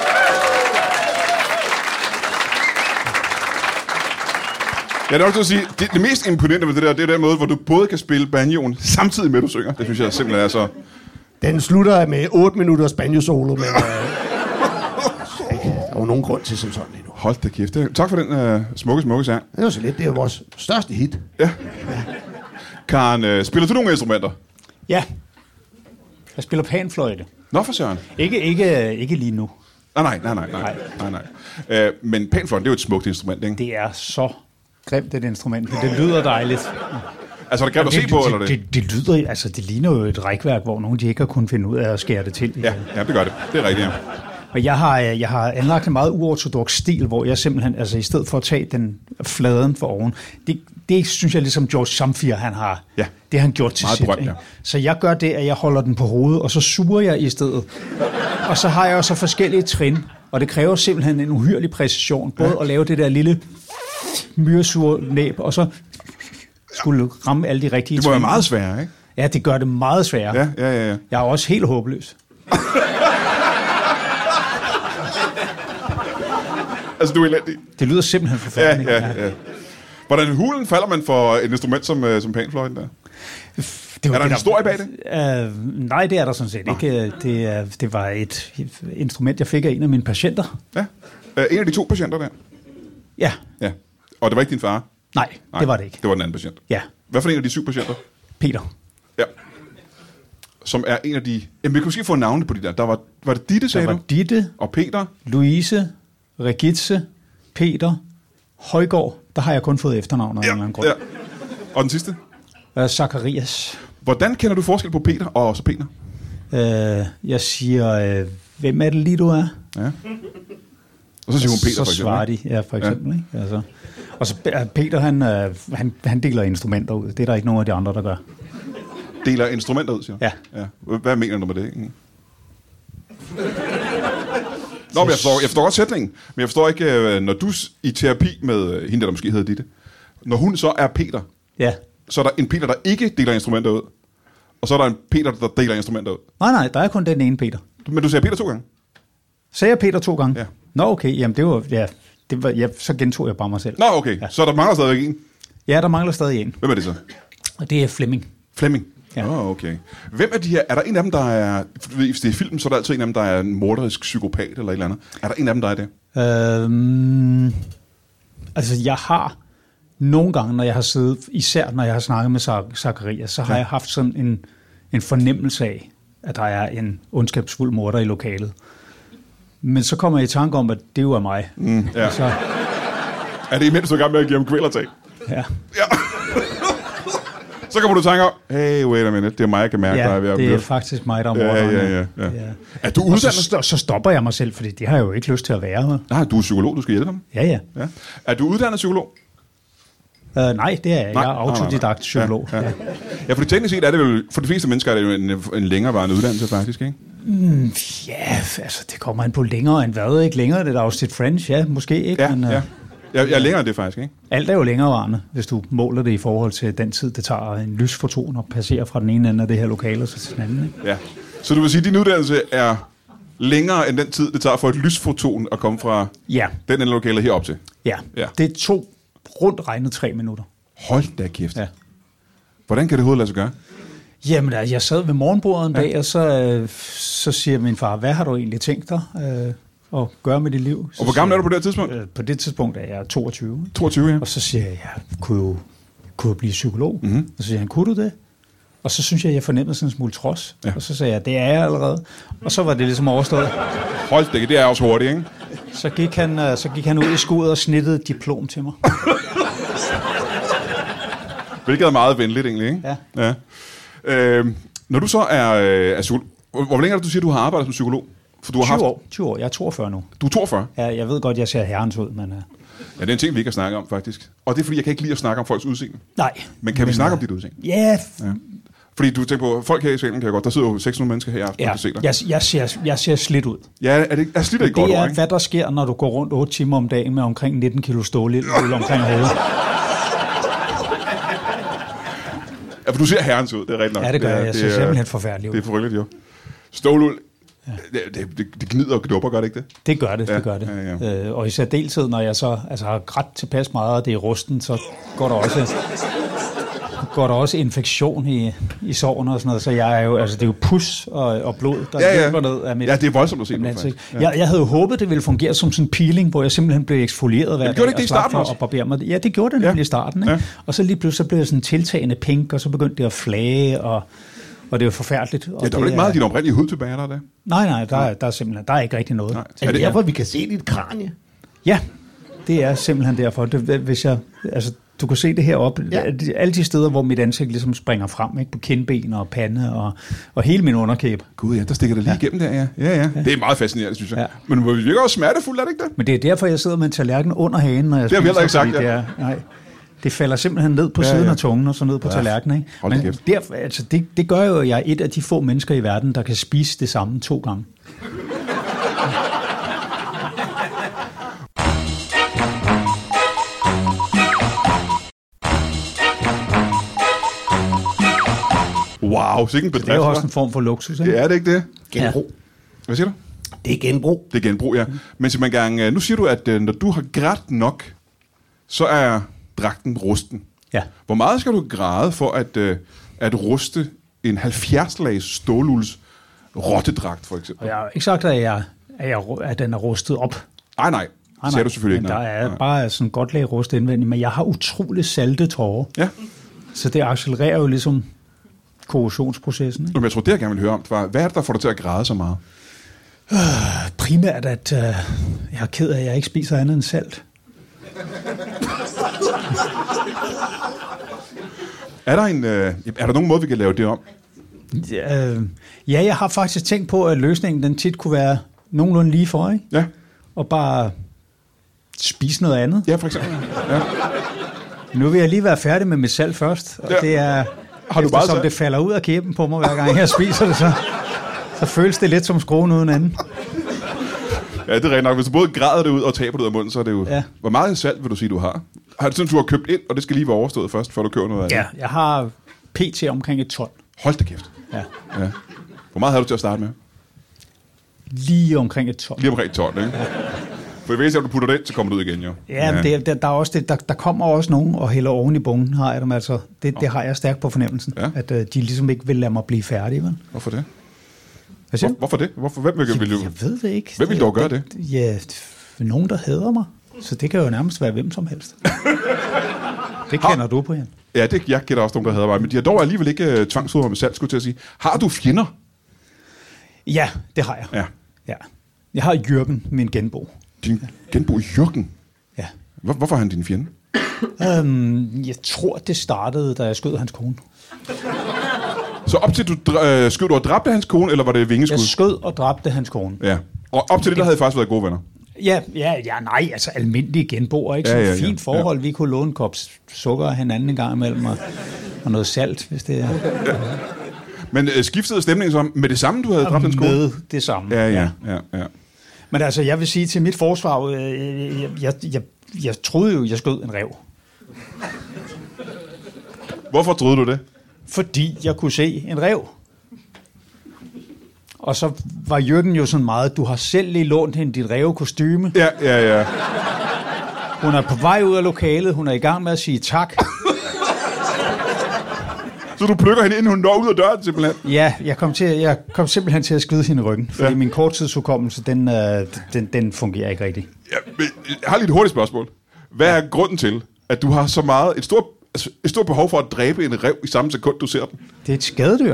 Jeg er nok til at sige, det, det mest imponerende ved det der, det er den måde, hvor du både kan spille banjoen samtidig med, at du synger. Det synes jeg simpelthen er så... Den slutter med otte minutters banjo-solo, men øh, der var nogen grund til som sådan lige nu. Hold da kæft. Tak for den uh, smukke, smukke sang. Det var så lidt, det er vores største hit. Ja. Karen, uh, spiller du nogle instrumenter? Ja. Jeg spiller panfløjte. Nå for søren. Ikke, ikke, ikke lige nu. Nej, nej, nej, nej, nej, nej, nej. Uh, men panfløjten, det er jo et smukt instrument, ikke? Det er så grimt, det instrument. Men det lyder dejligt. Altså, er det grimt at se på, eller det? Det, det, det lyder, altså det ligner jo et rækværk, hvor nogen de ikke har kunnet finde ud af at skære det til. Ja, ja, det gør det. Det er rigtigt, ja. Og jeg har, jeg har anlagt en meget uortodoks stil, hvor jeg simpelthen, altså i stedet for at tage den fladen for oven, det, det synes jeg ligesom George Zamfir, han har, ja. det har han gjort til meget sit. berømt, ja. Så jeg gør det, at jeg holder den på hovedet, og så suger jeg i stedet. Og så har jeg også forskellige trin, og det kræver simpelthen en uhyrlig præcision, både ja. at lave det der lille myresure næb, og så skulle ramme alle de rigtige Det må trin. være meget sværere, ikke? Ja, det gør det meget sværere. Ja, ja, ja. ja. Jeg er også helt håbløs. Altså, du er elendig. Det lyder simpelthen forfærdeligt. Ja, ja, ja. Hvordan hulen falder man for et instrument som, uh, som panfløjten der? Det er der en historie bag det? Uh, nej, det er der sådan set Nå. ikke. Det, det var et instrument, jeg fik af en af mine patienter. Ja, uh, en af de to patienter der? Ja. Ja. Og det var ikke din far? Nej, Nej, det var det ikke. Det var den anden patient? Ja. Hvad for en af de syv patienter? Peter. Ja. Som er en af de... Jamen, vi kan måske få navne på de der. Der var, var det Ditte, sagde der du? var Ditte. Og Peter? Louise, Regitze, Peter, Højgaard. Der har jeg kun fået efternavn af ja, en eller anden grund. Ja. Og den sidste? Uh, Zacharias. Hvordan kender du forskel på Peter og så Peter? Uh, jeg siger, uh, hvem er det lige, du er? Ja. Og så siger hun Peter, så for eksempel. Så svarer de, ja, for eksempel. Ja. Ikke? Altså. Og så Peter, han, uh, han, han deler instrumenter ud. Det er der ikke nogen af de andre, der gør. Deler instrumenter ud, siger Ja. ja. Hvad mener du med det? Ikke? Nå, men jeg forstår, jeg forstår godt sætningen, men jeg forstår ikke, når du i terapi med hende, der måske hedder Ditte, når hun så er Peter, ja. så er der en Peter, der ikke deler instrumenter ud, og så er der en Peter, der deler instrumenter ud. Nej, nej, der er kun den ene Peter. Men du siger Peter to gange? Sagde jeg Peter to gange? Ja. Nå, okay, jamen det var, ja, det var, ja, så gentog jeg bare mig selv. Nå, okay, ja. Så der mangler stadigvæk en? Ja, der mangler stadig en. Hvem er det så? Og det er Flemming. Flemming? Ja. Oh, okay. Hvem er de her? Er der en af dem, der er... Hvis det er film, så er der altid en af dem, der er en morderisk psykopat eller et eller andet. Er der en af dem, der er det? Øhm, altså, jeg har nogle gange, når jeg har siddet, især når jeg har snakket med Zacharias, så har ja. jeg haft sådan en, en fornemmelse af, at der er en ondskabsfuld morder i lokalet. Men så kommer jeg i tanke om, at det jo er mig. Mm, ja. Så, er det imens, du er i gang med at give ham kvælertag? Ja. Ja. Så kommer du tænke om, hey, wait a minute, det er mig, jeg kan mærke, ja, der er ved at det er blive. faktisk mig, der er Ja, morderen. ja, ja, ja. ja. Er du Og uddannet? så, så stopper jeg mig selv, fordi det har jeg jo ikke lyst til at være. Nej, du er psykolog, du skal hjælpe dem. Ja, ja. Ja. Er du uddannet psykolog? Uh, nej, det er jeg. Nej, Jeg er nej, nej, nej. autodidakt psykolog. Ja, ja. ja, for teknisk set er det jo, for de fleste mennesker er det jo en, en længerevarende uddannelse faktisk, ikke? Mm, ja, altså det kommer an på længere end hvad, ikke? Længere det er afsnit French, ja, måske ikke. Ja, men, uh, ja. Jeg, jeg er længere end det faktisk, ikke? Alt er jo længerevarende, hvis du måler det i forhold til den tid, det tager en lysfoton at passere fra den ene ende af det her lokale til den anden. Ikke? Ja. Så du vil sige, at din uddannelse er længere end den tid, det tager for et lysfoton at komme fra Ja, den ende lokale herop til? ja. Ja. Det er to rundt regnet tre minutter. Hold da kæft. Ja. Hvordan kan det overhovedet lade sig gøre? Jamen, altså, jeg sad ved morgenbordet en dag, ja. og så, øh, så siger min far, hvad har du egentlig tænkt dig øh, at gøre med dit liv? Så Og hvor gammel siger er du på det her tidspunkt? jeg, øh, På det tidspunkt er jeg toogtyve. toogtyve, ja. Og så siger jeg, jeg kunne jo kunne jeg blive psykolog. Mhm. Og så siger han, kunne du det? Og så synes jeg, jeg fornemmede sådan en smule trods. Ja. Og så sagde jeg, det er jeg allerede. Og så var det ligesom overstået. Hold da, det er også hurtigt, ikke? Så gik han, øh, så gik han ud i skuddet og snittede et diplom til mig. Hvilket er meget venligt egentlig, ikke? Ja. ja. Øh, når du så er, øh, er psykolog, hvor, hvor længe er det, du siger, du har arbejdet som psykolog? For du har haft, tyve år. tyve år. Jeg er toogfyrre nu. du er toogfyrre. Ja, jeg ved godt, jeg ser herrens ud, men... Uh... Ja, det er en ting, vi ikke har snakket om, faktisk. Og det er, fordi jeg kan ikke lide at snakke om folks udseende. Nej. Men kan vi snakke om dit udseende? Ja, Ja. Fordi du tænker på, folk her i salen kan jeg godt, der sidder jo seks hundrede mennesker her i aften, ja. og kan se dig. Jeg, jeg, ser, jeg ser slidt ud. Ja, er det er slidt et godt Det ord, er, ikke? hvad der sker, når du går rundt otte timer om dagen med omkring nitten kilo stålild omkring hovedet. Ja, for du ser herrens ud, det er rigtigt nok. Ja, det gør jeg. Jeg ser det er- simpelthen forfærdelig ud. Det er forrygtigt, jo. Ståluld, ja. det, det, det, det gnider og knupper, gør det ikke det? Det gør det, Ja, det gør det. ja, ja. Øh, og i særdeleshed, når jeg så altså, har grædt tilpas meget, og det er rusten, så går der også, går der også infektion i, i sårene og sådan noget. Så jeg er jo, altså, det er jo pus og, og blod, der Ja, ja. løber ned af mit Ja, det er voldsomt at se af på, mit ansigt. faktisk. Ja. Jeg, jeg havde jo håbet, det ville fungere som sådan en peeling, hvor jeg simpelthen blev eksfolieret hver Men gjorde det dag ikke det i og slap starten for også? at barbere mig. Ja, det gjorde det nemlig Ja. i starten. Ikke? Ja. Og så lige pludselig så blev jeg sådan tiltagende pink, og så begyndte det at flage, og, og det var forfærdeligt. Og Ja, der er jo det ikke meget af din oprindelige hud tilbage, der er det? Nej, nej, der, er- der er simpelthen der er ikke rigtig noget. Nej. Er Er det det- derfor, vi kan se dit kranie? Ja, det er simpelthen derfor. Det, hvis jeg, altså, du kan se det heroppe. Ja. Ja. Alle de steder, hvor mit ansigt ligesom springer frem, ikke? På kindben og pande og, og hele min underkæbe. Gud, ja, der stikker det lige ja. igennem der, ja. Ja, ja. Det er meget fascinerende, synes jeg. Ja. Men det virker også smertefuldt, er det ikke det? Men det er derfor, jeg sidder med en tallerken under hagen, når jeg Det har vi heller spiser, ikke sagt, fordi ja. det er, nej, det falder simpelthen ned på Ja, ja, siden ja. af tungen og så ned på ja. tallerkenen. Ikke? Hold da Men kæft. derfor, altså, det, det gør jo, at jeg er et af de få mennesker i verden, der kan spise det samme to gange. Wow, sikke en bedrift. Det er jo også hva'? en form for luksus. Ikke? Det er det ikke det? Genbrug. Hvad siger du? Det er genbrug. Det er genbrug, ja. Men Simon Gang, øh, nu siger du, at øh, når du har grædt nok, så er dragten rusten. Ja. Hvor meget skal du græde for at, øh, at ruste en halvfjerds-lags stålulds rottedragt, for eksempel? Og jeg har ikke sagt, at, jeg, at, jeg, at den er rustet op. Nej, nej. Det sagde du selvfølgelig men ikke. der nej. er Nej. bare sådan godt lag rust indvendigt, men jeg har utrolig salte tårer. Ja, Så det accelererer jo ligesom korrosionsprocessen. Ikke? men jeg tror, det jeg gerne vil høre om, det var, hvad er det, der får dig til at græde så meget? Primært, at øh, jeg er ked af, at jeg ikke spiser andet end salt. Er der, en, øh, er der nogen måde, vi kan lave det om? Ja, øh, ja, jeg har faktisk tænkt på, at løsningen den tit kunne være nogenlunde lige for, ikke? Ja, Og bare spise noget andet. ja for eksempel. Ja. Nu vil jeg lige være færdig med mit salt først, og Ja. ja. det er, Har du bare eftersom salt? det falder ud af kæben på mig, hver gang jeg spiser det, så, så føles det lidt som skruen uden anden. Ja, det er rent nok. Hvis du både græder det ud og taber det ud af munden, så er det jo... Ja. Ja. Hvor meget salt vil du sige, du har? Har du sådan, du har købt ind, og det skal lige være overstået først, før du køber noget af det? Ja, jeg har pt. Omkring et ton. Hold da kæft. Ja. Ja. Hvor meget havde du til at starte med? Lige omkring et ton. Lige omkring ton, ikke? For hvis jeg du putter det ind, så kommer det ud igen, jo. Ja, men det, der, der, er også det, der, der kommer også nogen og hælder oven i bungen, har jeg dem altså. Det, det har jeg stærkt på fornemmelsen, Ja. at uh, de ligesom ikke vil lade mig blive færdig. Vel? Hvorfor det? Hvad siger Hvor, du? hvorfor det? Hvorfor, hvem vil, vil du... Jeg ved det ikke. Hvem vil dog gøre det? Ja, nogen, der hader mig. Så det kan jo nærmest være hvem som helst. Det kender du, Brian. Ja, det, jeg kender også nogen, der hader mig, men de har dog alligevel ikke uh, tvangsfodret med salt, skulle jeg til at sige. Har du fjender? Ja, det har jeg. Ja. Ja. Jeg har Jørgen, min genbo. Din genbo Jørgen. Ja. Hvor, hvorfor er han din fjende? øhm, jeg tror, det startede, da jeg skød hans kone. Så op til, du øh, skød du og dræbte hans kone, eller var det vingeskud? Jeg skød og dræbte hans kone. Ja. Og op til det, der havde I faktisk været gode venner? Ja, ja, ja, nej, altså almindelige genboer, ikke? Så ja, ja, ja. fint forhold, ja. Vi kunne låne en kop sukker af hinanden en gang imellem, og, og noget salt, hvis det er. Ja. Men øh, skiftede stemningen så med det samme, du havde dræbt hans kone? Med det samme, ja. Ja, ja, ja. Men altså, jeg vil sige til mit forsvar, øh, jeg, jeg, jeg, jeg troede jo, jeg skød en ræv. Hvorfor troede du det? Fordi jeg kunne se en ræv. Og så var Jørgen jo sådan meget, du har selv lige lånt hende dit rævekostyme. Ja, ja, ja. Hun er på vej ud af lokalet, hun er i gang med at sige tak. Så du plukker hende, inden hun når ud af døren, simpelthen? Ja, jeg kom, til, jeg kom simpelthen til at skyde hende i ryggen, fordi ja. min korttidshukommelse, den, øh, den, den fungerer ikke rigtigt. Ja, men jeg har lige et hurtigt spørgsmål. Hvad er grunden til, at du har så meget, et stort, altså et stort behov for at dræbe en ræv i samme sekund, du ser den? Det er et skadedyr.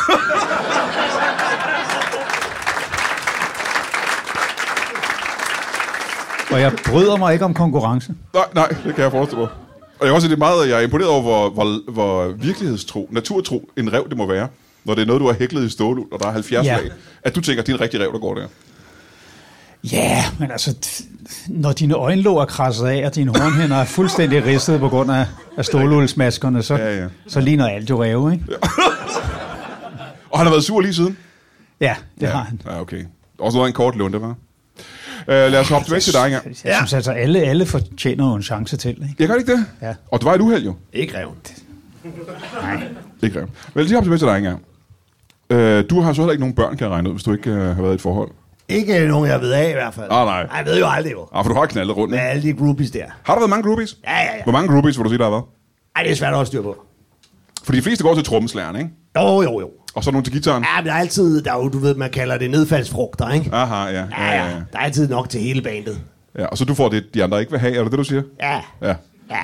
Og jeg bryder mig ikke om konkurrence. Nej, nej, det kan jeg forestille mig. Og jeg er også det meget, jeg er imponeret over, hvor, hvor, hvor virkelighedstro, naturtro en rev det må være, når det er noget, du har hæklet i ståluld, og der er halvfjerds ja. lag. At du tænker, at det er en rigtig rev, der går der. Ja, men altså, når dine øjenlåg er krasset af, og dine hornhænder er fuldstændig ristet på grund af, af ståluldsmaskerne, så, ja, ja. så ligner alt jo ræve, ikke? Ja. Og han har været sur lige siden? Ja, det ja. har han. Ja, okay. Også noget af en kort lunde, var. Uh, lad os hoppe tilbage til dig engang. Jeg synes altså, alle, alle fortjener jo en chance til, ikke? Jeg gør ikke det? Ja. Og det var et uheld jo? Ikke reven. Nej. Ikke reven. Men lad os lige hoppe tilbage til dig engang. Uh, du har så heller ikke nogen børn, kan jeg regne ud, hvis du ikke uh, har været i et forhold. Ikke nogen, jeg ved af i hvert fald. Ah, nej. Jeg ved jo aldrig, jo. Ah, for du har knaldet rundt, Med ikke? alle de groupies der. Har der været mange groupies? Ja, ja, ja. Hvor mange groupies vil du sige, der har været? Ej, det er svært at holde styr på. For de fleste går til trommeslæren, ikke? Jo, jo, jo. Og så nogle til gitaren? Ja, men der er altid, der er jo, du ved, man kalder det nedfaldsfrugter, ikke? Aha, ja. Ja, Ja, ja. Der er altid nok til hele bandet. Ja, og så du får det, de andre ikke vil have, er det det, du siger? Ja. Ja. Ja.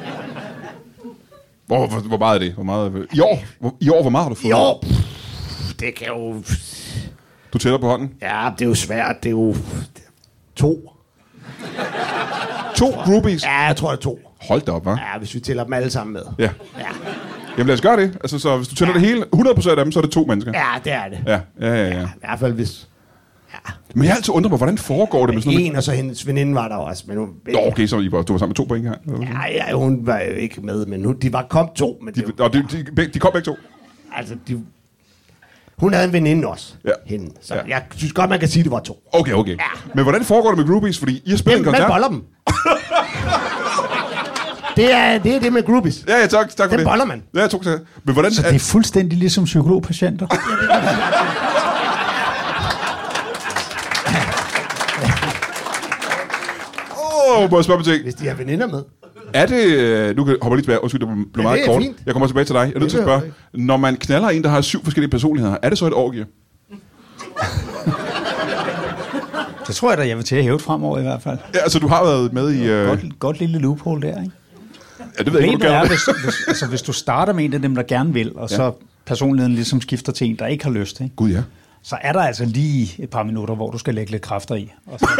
Hvor, hvor, hvor meget er det? Hvor meget, I år? Hvor, I år, hvor meget har du fået? Jo, pff, det kan jo... Du tæller på hånden? Ja, det er jo svært. Det er jo... To. To groupies? Ja, jeg tror, det er to. Hold da op, hva'? Ja, hvis vi tæller dem alle sammen med. Ja. Ja. Jamen lad os gøre det. Altså, så hvis du tæller Ja. det hele, hundrede procent af dem, så er det to mennesker. Ja, det er det. Ja, ja, ja. ja. I hvert fald hvis... Ja. Men jeg har altid undret mig, hvordan foregår det med sådan noget? En, og så hendes veninde var der også. Men hun, Nå, okay, så I var, du var sammen med to på en gang. ja, ja, hun var jo ikke med, men hun, de var kom to. Men De, det, og de, de, de kom begge to? altså, de, hun havde en veninde også, Ja. hende. Så Ja. jeg synes godt, man kan sige, at det var to. Okay, okay. Ja. Men hvordan foregår det med groupies? Fordi I har spillet en Man koncert. boller dem. det, er, det er det med groupies. Ja, ja, tak, tak for Den det. boller man. Ja, to til. Men hvordan... Så det er fuldstændig ligesom psykologpatienter. Åh, oh, må jeg spørge på ting. Hvis de har veninder med. Er det... øh, Nu kan- hopper jeg lige tilbage. Undskyld, det blev Ja, meget det er kort. fint. Jeg kommer tilbage til dig. Jeg er nødt til at Det er spørge. Når man knaller en, der har syv forskellige personligheder, er det så et orgie? Det tror jeg da, jeg vil til at hæve det fremover i hvert fald. Ja, altså du har været med i... Øh... Godt, godt lille loophole der, ikke? Ja, det ved jeg ikke, Problemet hvad du er, kalder hvis, det. hvis, altså, hvis du starter med en af dem, der gerne vil, og Ja. så personligheden ligesom skifter til en, der ikke har lyst, ikke? Gud, ja. Så er der altså lige et par minutter, hvor du skal lægge lidt kræfter i. Og så...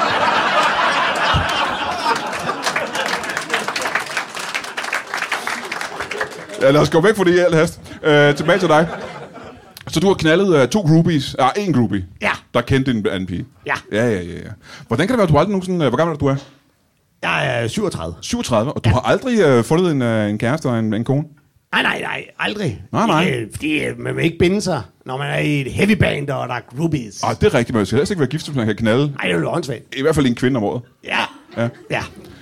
Ja, lad os gå væk fra det i al hast. Øh, tilbage til dig. Så du har knaldet uh, to groupies, ah, en groupie, Ja. der kendte en anden pige. Ja. Ja, ja, ja, ja. Hvordan kan det være, at du aldrig nogensinde... Uh, hvor gammel er du, du er? Jeg er syvogtredive. syvogtredive, og du ja. har aldrig uh, fundet en, uh, en kæreste og en, en kone? Nej, nej, nej, aldrig. Nej, nej. Ikke, fordi øh, man vil ikke binde sig, når man er i et heavy band, og der er groupies. Ah, det er rigtigt, men jeg skal helst ikke være gift, hvis man kan knalde. Nej, det er jo åndssvagt. I hvert fald en kvinde om året. Ja. Ja. Ja.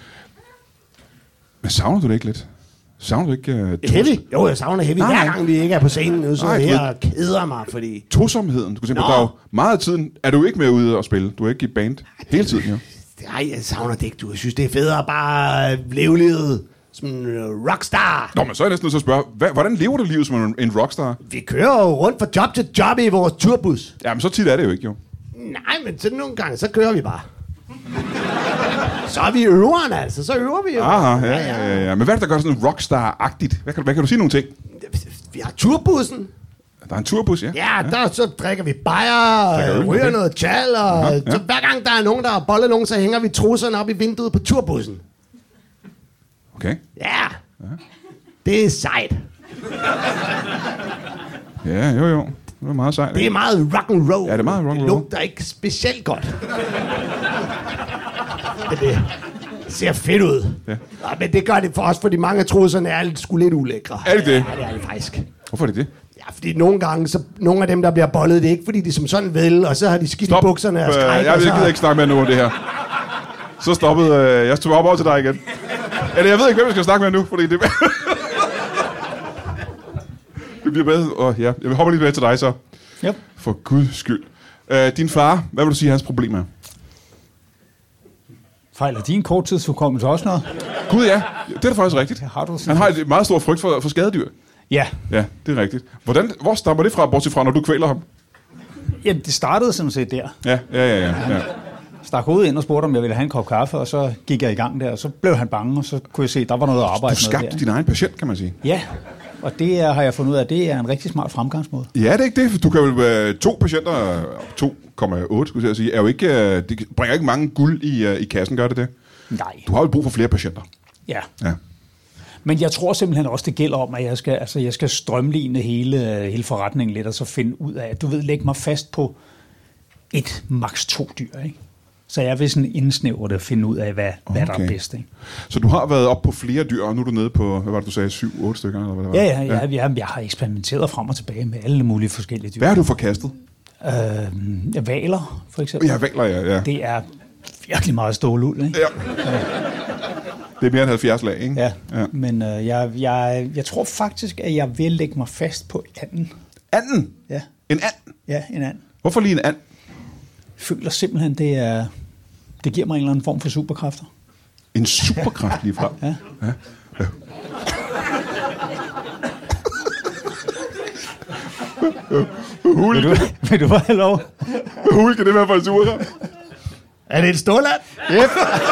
Men savner du det ikke lidt? Savner du ikke... Uh, Heavy? Jo, jeg savner heavy. Nej, Hver nej. gang vi ikke er på scenen nu, så Nej, er du jeg her og keder mig, fordi... tosomheden? Du kan simpelthen, Nå. der er jo meget af tiden... Er du ikke med ude og spille? Du er ikke i band hele tiden, jo. Nej, jeg savner det ikke, du. Jeg synes, det er federe at bare øh, leve livet som en øh, rockstar. Nå, men så er jeg næsten nødt til at spørge, hvad, hvordan lever du livet som en, en rockstar? Vi kører jo rundt fra job til job i vores turbus. Jamen, så tit er det jo ikke, jo. Nej, men så nogle gange, så kører vi bare. Så er vi øveren, altså. Så øver vi jo. Aha, ja, ja, ja, ja. Men hvad er det, der gør sådan en rockstar-agtigt? Hvad kan, hvad kan du sige nogle ting? Vi har turbussen. Der er en turbus, ja. Ja, der så drikker vi bajer, Drikker øl, og ryger okay. noget tjal, og Aha, ja. ja. så hver gang der er nogen, der har bollet nogen, så hænger vi trusserne op i vinduet på turbussen. Okay. Ja, ja. Det er sejt. Ja, jo jo. Det er meget sejt. Det er meget rock and roll. Ja, det er meget rock and roll. Det lugter ikke specielt godt. Men det ser fedt ud. Ja. Ja, men det gør det for os, fordi mange af trusserne er lidt, sgu lidt ulækre. Er det det? Ja, det er det faktisk. Hvorfor er det det? Ja, fordi nogle gange, så nogle af dem, der bliver bollet, det er ikke fordi, de som sådan vil, og så har de skidt Stop. i bukserne og skræk. Jeg, jeg gider ikke snakke med nu om det her. Så stoppede øh, jeg. Tog op over til dig igen. Eller jeg ved ikke, hvem jeg skal snakke med nu, fordi det... det bliver bedre. Oh, ja. Jeg hopper lige tilbage til dig så. Yep. For guds skyld. Øh, din far, hvad vil du sige, hans problem er? Fejler din korttidsforkommelse også noget? Gud ja, det er da faktisk rigtigt. Har du Han har et meget stor frygt for, for skadedyr. Ja. Ja, det er rigtigt. Hvordan, hvor stammer det fra, bortset fra, når du kvæler ham? Jamen, det startede sådan set der. Ja, ja, ja. ja, ja. Stak hovedet ind og spurgte, om jeg ville have en kop kaffe, og så gik jeg i gang der, og så blev han bange, og så kunne jeg se, at der var noget at arbejde Du skabte med der. din egen patient, kan man sige. Ja, og det er, har jeg fundet ud af, det er en rigtig smart fremgangsmåde. Ja, det er ikke det. Du kan jo øh, to patienter, to komma otte skulle jeg sige, er jo ikke, øh, det bringer ikke mange guld i, øh, i kassen, gør det det? Nej. Du har jo brug for flere patienter. Ja. Ja. Men jeg tror simpelthen også, det gælder om, at jeg skal, altså, jeg skal strømline hele, hele forretningen lidt, og så finde ud af, at du ved, lægge mig fast på et, maks to dyr, ikke? Så jeg vil sådan indsnævre det og finde ud af, hvad, okay. hvad der er bedst, ikke? Så du har været op på flere dyr, og nu er du nede på, hvad var det, du sagde, syv, otte stykker? Eller hvad det var? Ja, ja, ja, ja. Jeg, jeg har eksperimenteret frem og tilbage med alle mulige forskellige dyr. Hvad har du forkastet? Øh, valer, for eksempel. Ja, valer, ja. ja. Det er virkelig meget ståluld, ikke? Ja. ja. Det er mere end halvfjerds lag, ikke? Ja, ja. Men øh, jeg, jeg, jeg tror faktisk, at jeg vil lægge mig fast på anden. Anden? Ja. En and? Ja, en and. Hvorfor lige en and? Jeg føler simpelthen, det er... Det giver mig en eller anden form for superkræfter. En superkraft lige fra? Ja. ja. ja. Vil du, vil du bare have lov? Hul, kan det være for en superkraft? Er det et ståland? Yep.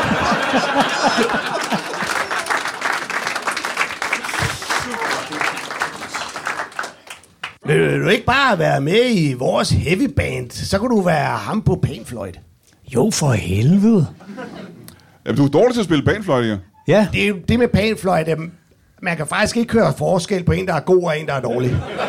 Vil du ikke bare være med i vores heavy band? Så kunne du være ham på panfløjte. Jo, for helvede. Jamen, du er dårlig til at spille panfløjte, ja. Ja. Det er jo det med panfløjte. Man kan faktisk ikke høre forskel på en, der er god og en, der er dårlig.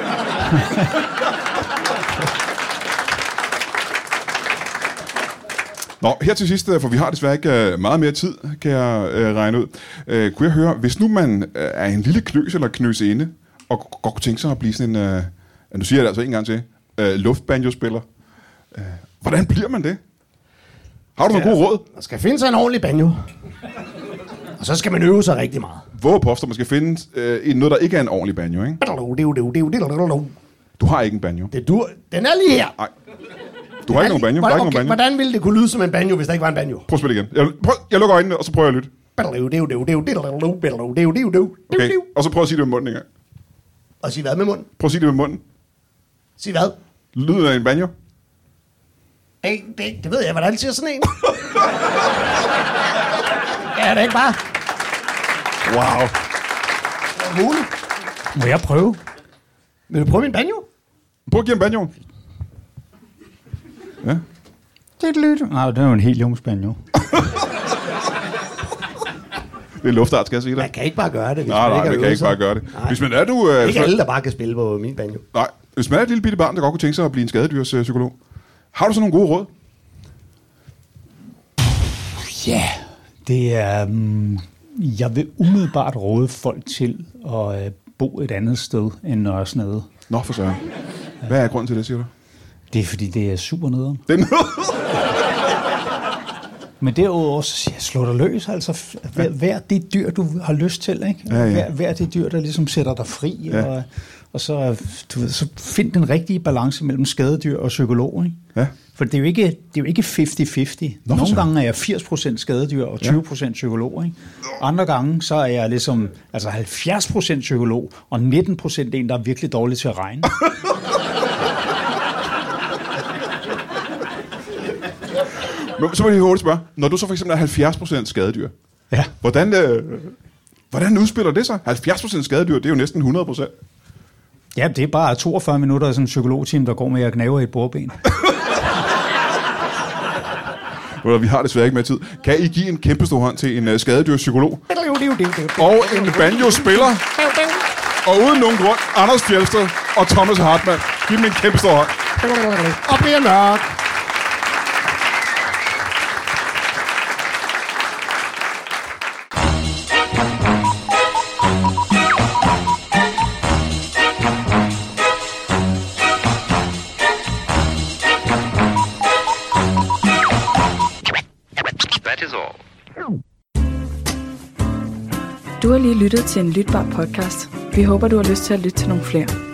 Nå, her til sidst, for vi har desværre ikke meget mere tid, kan jeg øh, regne ud. Øh, kunne jeg høre, hvis nu man øh, er en lille knøs eller knøsinde, og godt kunne tænke sig at blive sådan en, øh, nu siger jeg det altså en gang til, øh, luftbanjo-spiller, øh, hvordan bliver man det? Har du nogle gode råd? Der skal finde sig en ordentlig banjo. Og så skal man øve sig rigtig meget. Hvor påstår man skal finde øh, noget, der ikke er en ordentlig banjo, ikke? Du har ikke en banjo. Det du, den er lige her. Nej. Du har ikke nogen banjo. Hvordan, okay, okay, hvordan ville det kunne lyde som en banjo, hvis der ikke var en banjo? Prøv at spille igen. Jeg, prøv, jeg lukker øjnene, og så prøver jeg at lytte. Okay, og så prøv at sige det med munden en gang. Og sige hvad med munden? Prøv at sige det med munden. Sig hvad? Lyden af en banjo. Hey, det, det ved jeg, hvordan siger sådan en. Ja, det er ikke bare. Wow. Det er muligt. Må jeg prøve? Vil du prøve min banjo? Prøv at give en banjo. Ja. Det er et lyt. Nej, det er jo en helt jungsbanjo. Det er luftart, skal jeg sige dig. Man kan ikke bare gøre det. Hvis Nej, man nej, ikke man kan ikke bare gøre det. Nej. Hvis man er du... Øh, ikke alle, der bare kan spille på min banjo. Nej, hvis man er et lille bitte barn, der godt kunne tænke sig at blive en skadedyrspsykolog, har du så nogle gode råd? Ja, det er... Um, jeg vil umiddelbart råde folk til at uh, bo et andet sted end Nørresnede. Nå, for søren. Hvad er grunden til det, siger du? Det er, fordi det er super nederen. Det er noget. Men derudover, så siger jeg, slå dig løs, altså. Vær, vær det dyr, du har lyst til, ikke? Ja, ja. Vær, vær det dyr, der ligesom sætter dig fri, ja. og, og så, du ved, så find den rigtige balance mellem skadedyr og psykolog, ikke? Ja. For det er jo ikke, det er jo ikke halvtreds halvtreds. Nå, Nogle så. gange er jeg firs procent skadedyr og tyve procent psykolog, ikke? Andre gange, så er jeg ligesom altså halvfjerds procent psykolog og nitten procent en, der er virkelig dårlig til at regne. Men så må jeg lige hurtigt spørge. Når du så for eksempel er halvfjerds procent skadedyr, Ja. hvordan, øh, hvordan udspiller det sig? halvfjerds procent skadedyr, det er jo næsten hundrede procent. Ja, det er bare toogfyrre minutter af sådan en psykologteam, der går med at knæve i et bordben. Vi har desværre ikke mere tid. Kan I give en kæmpe stor hånd til en uh, skadedyrpsykolog? Og en banjo-spiller? Og uden nogen grund, Anders Fjeldsted og Thomas Hartmann. Giv dem en kæmpe stor hånd. Og bliver nok. Du har lige lyttet til en lytbar podcast. Vi håber, du har lyst til at lytte til nogle flere.